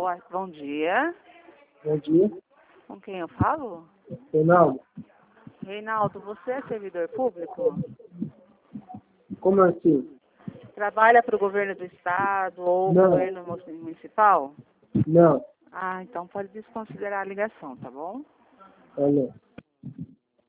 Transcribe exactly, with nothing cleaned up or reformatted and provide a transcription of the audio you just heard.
Boa, bom dia. Bom dia. Com quem eu falo? Reinaldo, Reinaldo, você é servidor público? como assim? Trabalha para o governo do estado ou Não. governo municipal? Não. Ah, então pode desconsiderar a ligação, tá bom? Olha.